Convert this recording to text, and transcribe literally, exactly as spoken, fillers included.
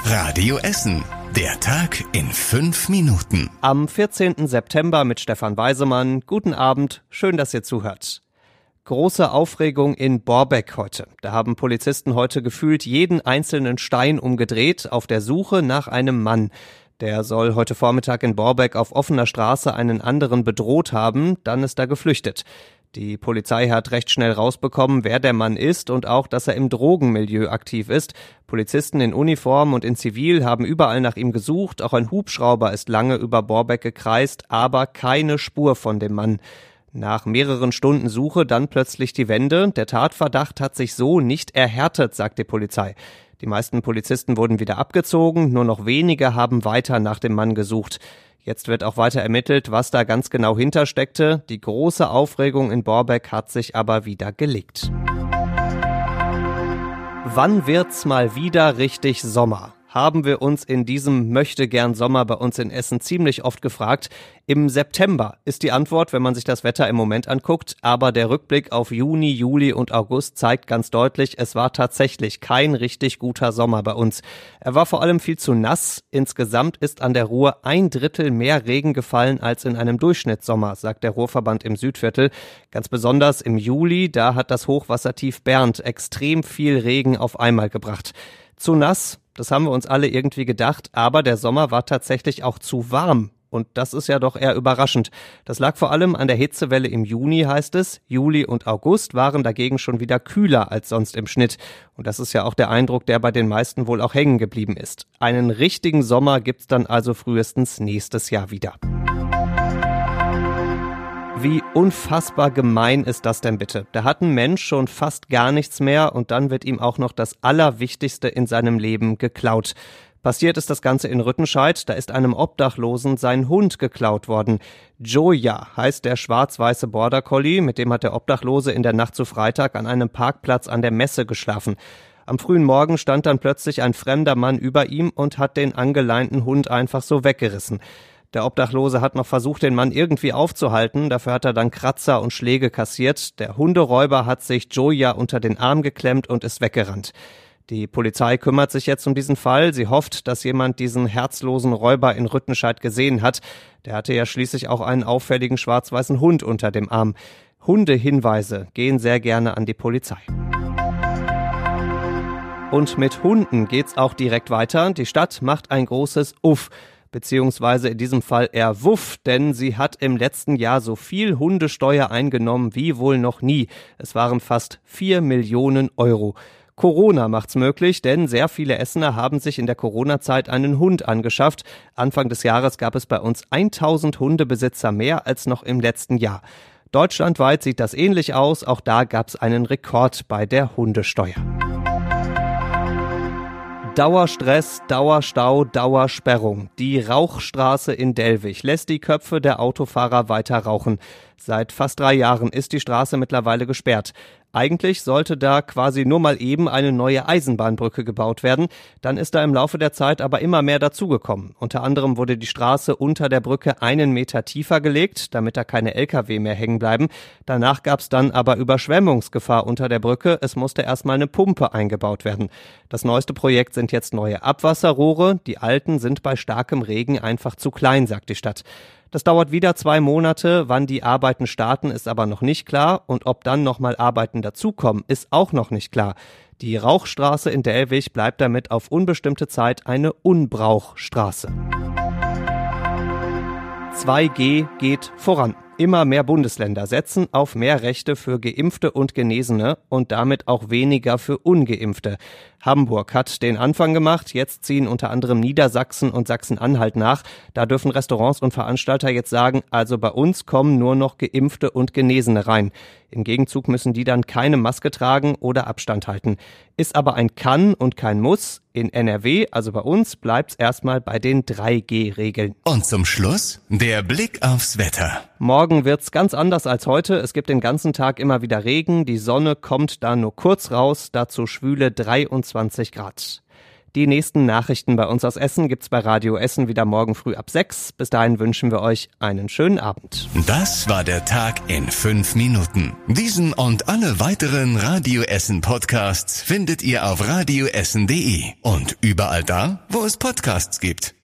Radio Essen. Der Tag in fünf Minuten. Am vierzehnten September mit Stefan Weisemann. Guten Abend, schön, dass ihr zuhört. Große Aufregung in Borbeck heute. Da haben Polizisten heute gefühlt jeden einzelnen Stein umgedreht auf der Suche nach einem Mann. Der soll heute Vormittag in Borbeck auf offener Straße einen anderen bedroht haben, dann ist er geflüchtet. Die Polizei hat recht schnell rausbekommen, wer der Mann ist und auch, dass er im Drogenmilieu aktiv ist. Polizisten in Uniform und in Zivil haben überall nach ihm gesucht. Auch ein Hubschrauber ist lange über Borbeck gekreist, aber keine Spur von dem Mann. Nach mehreren Stunden Suche dann plötzlich die Wende. Der Tatverdacht hat sich so nicht erhärtet, sagt die Polizei. Die meisten Polizisten wurden wieder abgezogen, nur noch wenige haben weiter nach dem Mann gesucht. Jetzt wird auch weiter ermittelt, was da ganz genau hintersteckte. Die große Aufregung in Borbeck hat sich aber wieder gelegt. Wann wird's mal wieder richtig Sommer? Haben wir uns in diesem Möchtegern-Sommer bei uns in Essen ziemlich oft gefragt. Im September ist die Antwort, wenn man sich das Wetter im Moment anguckt. Aber der Rückblick auf Juni, Juli und August zeigt ganz deutlich, es war tatsächlich kein richtig guter Sommer bei uns. Er war vor allem viel zu nass. Insgesamt ist an der Ruhr ein Drittel mehr Regen gefallen als in einem Durchschnittssommer, sagt der Ruhrverband im Südviertel. Ganz besonders im Juli, da hat das Hochwassertief Bernd extrem viel Regen auf einmal gebracht. Zu nass, das haben wir uns alle irgendwie gedacht, aber der Sommer war tatsächlich auch zu warm. Und das ist ja doch eher überraschend. Das lag vor allem an der Hitzewelle im Juni, heißt es. Juli und August waren dagegen schon wieder kühler als sonst im Schnitt. Und das ist ja auch der Eindruck, der bei den meisten wohl auch hängen geblieben ist. Einen richtigen Sommer gibt's dann also frühestens nächstes Jahr wieder. Wie unfassbar gemein ist das denn bitte? Da hat ein Mensch schon fast gar nichts mehr und dann wird ihm auch noch das Allerwichtigste in seinem Leben geklaut. Passiert ist das Ganze in Rüttenscheid, da ist einem Obdachlosen sein Hund geklaut worden. Joja heißt der schwarz-weiße Border Collie, mit dem hat der Obdachlose in der Nacht zu Freitag an einem Parkplatz an der Messe geschlafen. Am frühen Morgen stand dann plötzlich ein fremder Mann über ihm und hat den angeleinten Hund einfach so weggerissen. Der Obdachlose hat noch versucht, den Mann irgendwie aufzuhalten. Dafür hat er dann Kratzer und Schläge kassiert. Der Hunderäuber hat sich Joja unter den Arm geklemmt und ist weggerannt. Die Polizei kümmert sich jetzt um diesen Fall. Sie hofft, dass jemand diesen herzlosen Räuber in Rüttenscheid gesehen hat. Der hatte ja schließlich auch einen auffälligen schwarz-weißen Hund unter dem Arm. Hundehinweise gehen sehr gerne an die Polizei. Und mit Hunden geht's auch direkt weiter. Die Stadt macht ein großes Uff. Beziehungsweise in diesem Fall eher Wuff, denn sie hat im letzten Jahr so viel Hundesteuer eingenommen wie wohl noch nie. Es waren fast vier Millionen Euro. Corona macht's möglich, denn sehr viele Essener haben sich in der Corona-Zeit einen Hund angeschafft. Anfang des Jahres gab es bei uns tausend Hundebesitzer mehr als noch im letzten Jahr. Deutschlandweit sieht das ähnlich aus, auch da gab's einen Rekord bei der Hundesteuer. Dauerstress, Dauerstau, Dauersperrung. Die Rauchstraße in Dellwig lässt die Köpfe der Autofahrer weiter rauchen. Seit fast drei Jahren ist die Straße mittlerweile gesperrt. Eigentlich sollte da quasi nur mal eben eine neue Eisenbahnbrücke gebaut werden. Dann ist da im Laufe der Zeit aber immer mehr dazugekommen. Unter anderem wurde die Straße unter der Brücke einen Meter tiefer gelegt, damit da keine L K W mehr hängen bleiben. Danach gab es dann aber Überschwemmungsgefahr unter der Brücke. Es musste erstmal eine Pumpe eingebaut werden. Das neueste Projekt sind jetzt neue Abwasserrohre. Die alten sind bei starkem Regen einfach zu klein, sagt die Stadt. Das dauert wieder zwei Monate. Wann die Arbeiten starten, ist aber noch nicht klar. Und ob dann nochmal Arbeiten dazukommen, ist auch noch nicht klar. Die Rauchstraße in Dellwig bleibt damit auf unbestimmte Zeit eine Unbrauchstraße. zwei G geht voran. Immer mehr Bundesländer setzen auf mehr Rechte für Geimpfte und Genesene und damit auch weniger für Ungeimpfte. Hamburg hat den Anfang gemacht, jetzt ziehen unter anderem Niedersachsen und Sachsen-Anhalt nach. Da dürfen Restaurants und Veranstalter jetzt sagen, also bei uns kommen nur noch Geimpfte und Genesene rein. Im Gegenzug müssen die dann keine Maske tragen oder Abstand halten. Ist aber ein Kann und kein Muss. In N R W, also bei uns, bleibt's erstmal bei den drei G Regeln. Und zum Schluss der Blick aufs Wetter. Morgen wird's ganz anders als heute. Es gibt den ganzen Tag immer wieder Regen. Die Sonne kommt da nur kurz raus. Dazu schwüle dreiundzwanzig Grad. Die nächsten Nachrichten bei uns aus Essen gibt's bei Radio Essen wieder morgen früh ab sechs. Bis dahin wünschen wir euch einen schönen Abend. Das war der Tag in fünf Minuten. Diesen und alle weiteren Radio Essen Podcasts findet ihr auf radioessen punkt de und überall da, wo es Podcasts gibt.